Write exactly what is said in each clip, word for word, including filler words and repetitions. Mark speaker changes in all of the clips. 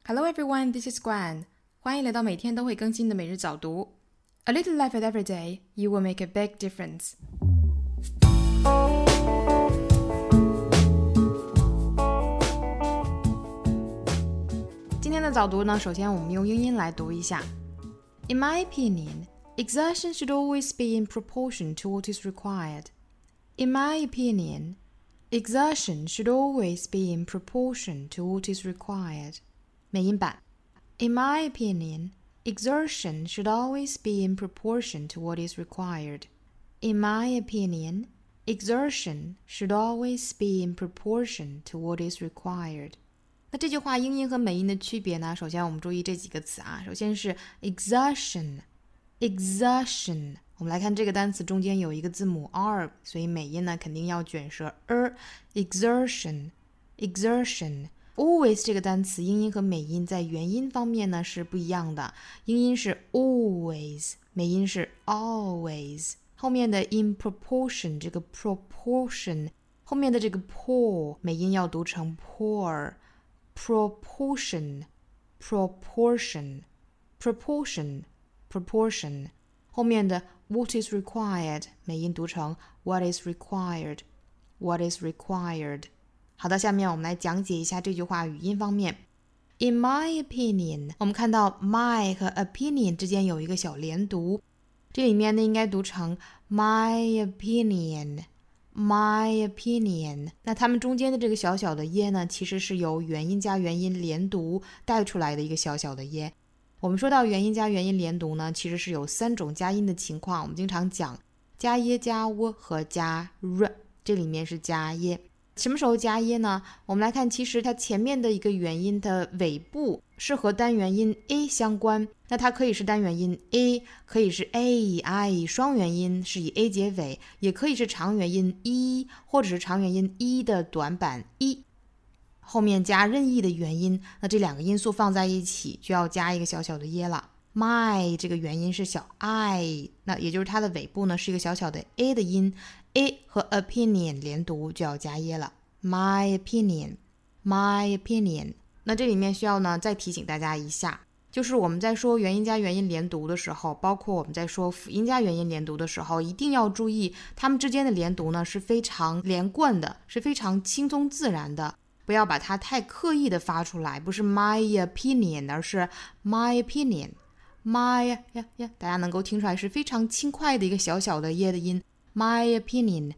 Speaker 1: Hello everyone, this is Guan. 欢迎来到每天都会更新的每日早读。A little effort every day, you will make a big difference. 今天的早读呢，首先我们用英音来读一下。In my opinion, exertion should always be in proportion to what is required. In my opinion, exertion should always be in proportion to what is required. 美音版 In my opinion, exertion should always be in proportion to what is required. In my opinion, exertion should always be in proportion to what is required. 那这句话英音和美音的区别呢？首先我们注意这几个词啊，首先是 exertion exertion， 我们来看这个单词中间有一个字母 R， 所以美音呢肯定要卷舌 er。 exertion exertion always 这个单词英音和美音在元音方面呢是不一样的，英音是 always， 美音是 always。 后面的 in proportion 这个 proportion 后面的这个 pour 美音要读成 pour， proportion proportion proportion proportion 后面的 what is required 美音读成 what is required what is required。好的，下面我们来讲解一下这句话语音方面。 In my opinion， 我们看到 my 和 opinion 之间有一个小连读，这里面呢应该读成 my opinion my opinion。 那它们中间的这个小小的耶呢，其实是由元音加元音连读带出来的一个小小的耶。我们说到元音加元音连读呢，其实是有三种加音的情况，我们经常讲加耶加喔和加 r， 这里面是加耶。什么时候加耶呢？我们来看，其实它前面的一个元音的尾部是和单元音 a 相关，那它可以是单元音 a， 可以是 a i 双元音是以 a 结尾，也可以是长元音 e 或者是长元音 e 的短板 e， 后面加任意的元音，那这两个音素放在一起就要加一个小小的耶了。 my 这个元音是小 i， 那也就是它的尾部呢是一个小小的 a 的音， a 和 opinion 连读就要加耶了。 my opinion my opinion。 那这里面需要呢再提醒大家一下，就是我们在说元音加元音连读的时候，包括我们在说辅音加元音连读的时候，一定要注意它们之间的连读呢是非常连贯的，是非常轻松自然的，不要把它太刻意的发出来，不是 my opinion 而是 my opinion my 呀呀，大家能够听出来是非常轻快的一个小小的耶的音， my opinion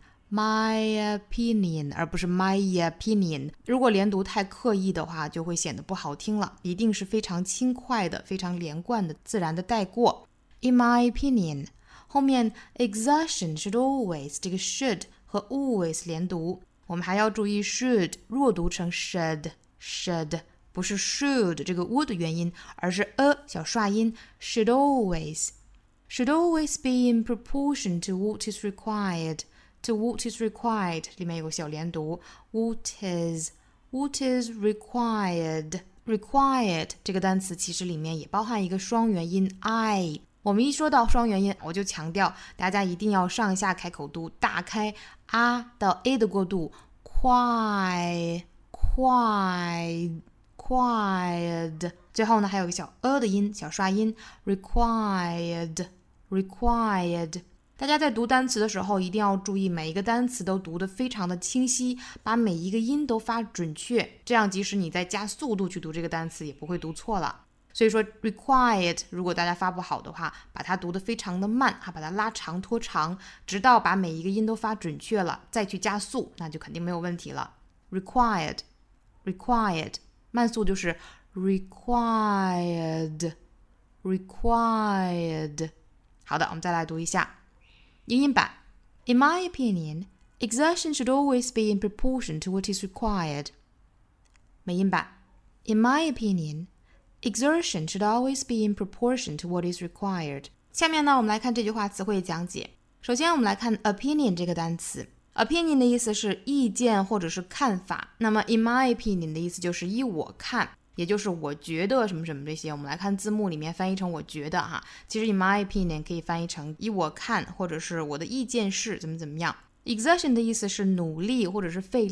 Speaker 1: my opinion 而不是 my opinion。 如果连读太刻意的话就会显得不好听了，一定是非常轻快的非常连贯的自然的带过。 In my opinion 后面 exertion should always 这个 should 和 always 连读，我们还要注意 should 弱读成 should should，不是 should 这个 would 的元音，而是 a 小刷音 should always should always be in proportion to what is required to what is required 里面有个小连读 what is what is required required 这个单词其实里面也包含一个双元音 i， 我们一说到双元音我就强调大家一定要上下开口度大开 a 到 a 的过渡，快快required， 最后呢还有个小 a 的音小刷音 required required。 大家在读单词的时候一定要注意每一个单词都读得非常的清晰，把每一个音都发准确，这样即使你在加速度去读这个单词也不会读错了。所以说 required 如果大家发不好的话，把它读得非常的慢，把它拉长拖长，直到把每一个音都发准确了再去加速，那就肯定没有问题了。 required required 慢速就是 required required。 好的，我们再来读一下英音版。 In my opinion, exertion should always be in proportion to what is required. 美音版 In my opinion, exertion should always be in proportion to what is required. 下面呢，我们来看这句话词汇讲解。首先我们来看 opinion 这个单词。opinion 的意思是意见或者是看法，那么 in my opinion 的意思就是依我看，也就是我觉得什么什么这些。我们来看字幕里面翻译成我觉得哈，其实 in my opinion 可以翻译成依我看，或者是我的意见是怎么怎么样。exertion 的意思是努力或者是费力，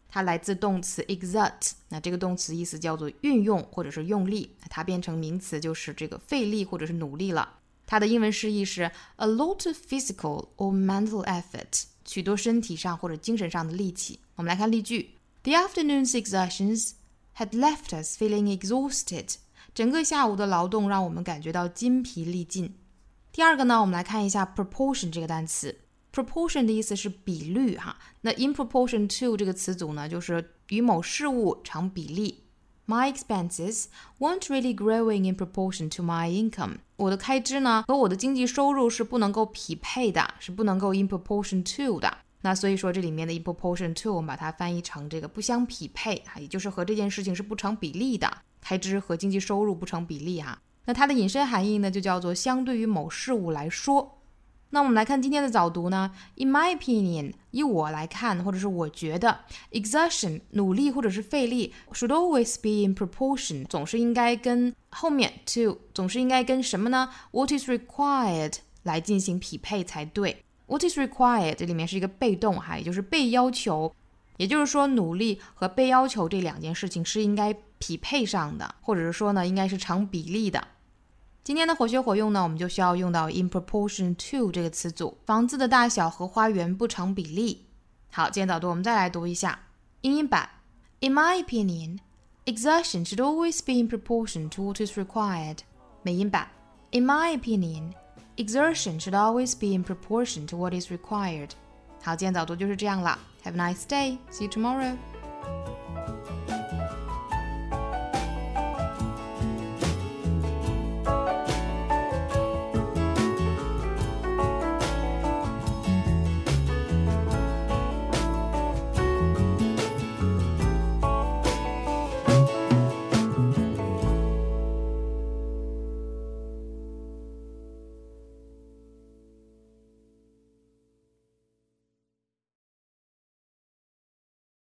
Speaker 1: 它来自动词 exert， 那这个动词意思叫做运用或者是用力，它变成名词就是这个费力或者是努力了。它的英文释义是 a lot of physical or mental effort， 许多身体上或者精神上的力气。我们来看例句 The afternoon's exertions had left us feeling exhausted， 整个下午的劳动让我们感觉到筋疲力尽。第二个呢，我们来看一下 proportion 这个单词。proportion 的意思是比率哈，那 in proportion to 这个词组呢，就是与某事物成比例。My expenses weren't really growing in proportion to my income。我的开支呢，和我的经济收入是不能够匹配的，是不能够 in proportion to 的。那所以说这里面的 in proportion to 我们把它翻译成这个不相匹配，也就是和这件事情是不成比例的，开支和经济收入不成比例哈。那它的引申含义呢，就叫做相对于某事物来说。那我们来看今天的早读呢 In my opinion， 以我来看或者是我觉得 exertion 努力或者是费力 should always be in proportion， 总是应该跟后面 to 总是应该跟什么呢 What is required 来进行匹配才对。 What is required 这里面是一个被动哈，也就是被要求，也就是说努力和被要求这两件事情是应该匹配上的，或者是说呢应该是成比例的。今天的活学活用呢，我们就需要用到 in proportion to 这个词组，房子的大小和花园不成比例。好，今天早读我们再来读一下英音版 In my opinion, exertion should always be in proportion to what is required。 美音版 In my opinion, exertion should always be in proportion to what is required。 好，今天早读就是这样了。 Have a nice day. See you tomorrow.